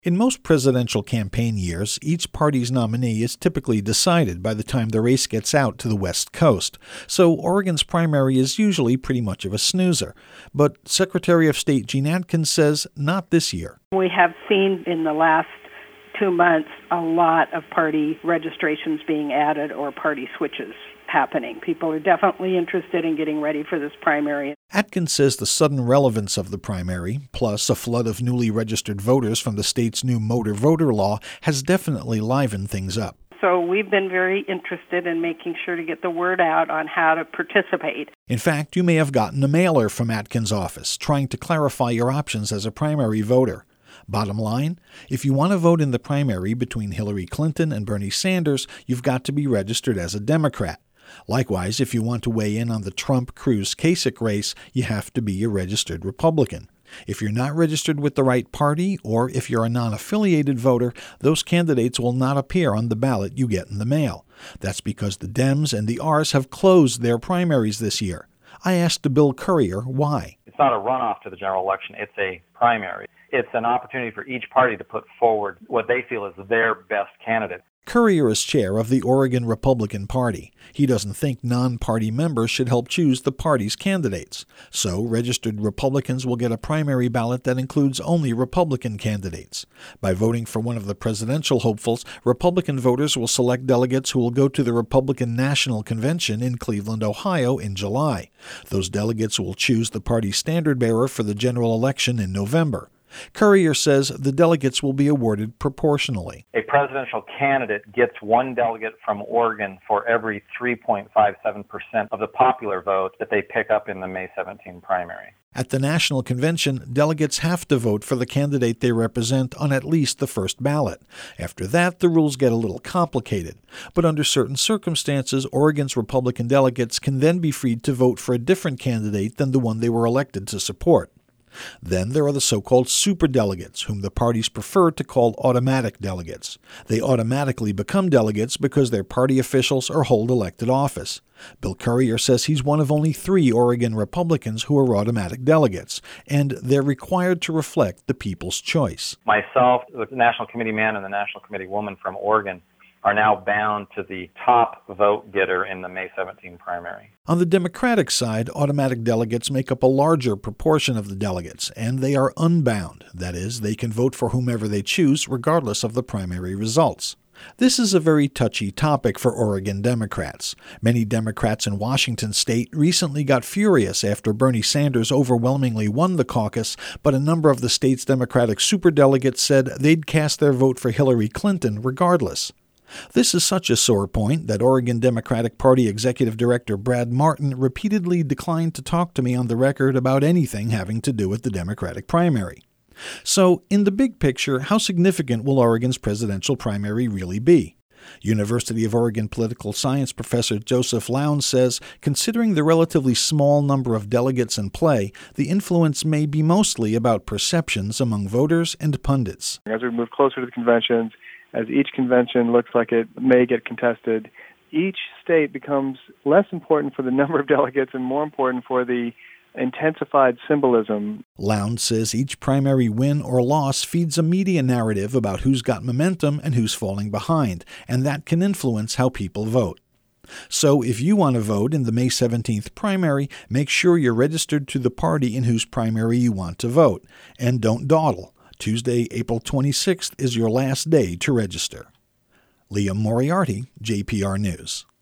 In most presidential campaign years, each party's nominee is typically decided by the time the race gets out to the West Coast, so Oregon's primary is usually pretty much of a snoozer. But Secretary of State Jean Atkins says not this year. We have seen in the last 2 months a lot of party registrations being added or party switches happening. People are definitely interested in getting ready for this primary. Atkins says the sudden relevance of the primary, plus a flood of newly registered voters from the state's new motor voter law, has definitely livened things up. So we've been very interested in making sure to get the word out on how to participate. In fact, you may have gotten a mailer from Atkins' office trying to clarify your options as a primary voter. Bottom line, if you want to vote in the primary between Hillary Clinton and Bernie Sanders, you've got to be registered as a Democrat. Likewise, if you want to weigh in on the Trump-Cruz-Kasich race, you have to be a registered Republican. If you're not registered with the right party, or if you're a non-affiliated voter, those candidates will not appear on the ballot you get in the mail. That's because the Dems and the Rs have closed their primaries this year. I asked Bill Currier why. It's not a runoff to the general election, it's a primary. It's an opportunity for each party to put forward what they feel is their best candidate. Currier is chair of the Oregon Republican Party. He doesn't think non-party members should help choose the party's candidates. So, registered Republicans will get a primary ballot that includes only Republican candidates. By voting for one of the presidential hopefuls, Republican voters will select delegates who will go to the Republican National Convention in Cleveland, Ohio in July. Those delegates will choose the party's standard-bearer for the general election in November. Currier says the delegates will be awarded proportionally. A presidential candidate gets one delegate from Oregon for every 3.57% of the popular vote that they pick up in the May 17 primary. At the National Convention, delegates have to vote for the candidate they represent on at least the first ballot. After that, the rules get a little complicated. But under certain circumstances, Oregon's Republican delegates can then be freed to vote for a different candidate than the one they were elected to support. Then there are the so-called superdelegates, whom the parties prefer to call automatic delegates. They automatically become delegates because they're party officials or hold elected office. Bill Currier says he's one of only 3 Oregon Republicans who are automatic delegates, and they're required to reflect the people's choice. Myself, the National Committee man and the National Committee woman from Oregon are now bound to the top vote getter in the May 17 primary. On the Democratic side, automatic delegates make up a larger proportion of the delegates, and they are unbound. That is, they can vote for whomever they choose, regardless of the primary results. This is a very touchy topic for Oregon Democrats. Many Democrats in Washington state recently got furious after Bernie Sanders overwhelmingly won the caucus, but a number of the state's Democratic superdelegates said they'd cast their vote for Hillary Clinton regardless. This is such a sore point that Oregon Democratic Party Executive Director Brad Martin repeatedly declined to talk to me on the record about anything having to do with the Democratic primary. So, in the big picture, how significant will Oregon's presidential primary really be? University of Oregon political science professor Joseph Lowndes says, considering the relatively small number of delegates in play, the influence may be mostly about perceptions among voters and pundits. As we move closer to the conventions, as each convention looks like it may get contested, each state becomes less important for the number of delegates and more important for the intensified symbolism. Lowndes says each primary win or loss feeds a media narrative about who's got momentum and who's falling behind, and that can influence how people vote. So if you want to vote in the May 17th primary, make sure you're registered to the party in whose primary you want to vote, and don't dawdle. Tuesday, April 26th is your last day to register. Liam Moriarty, JPR News.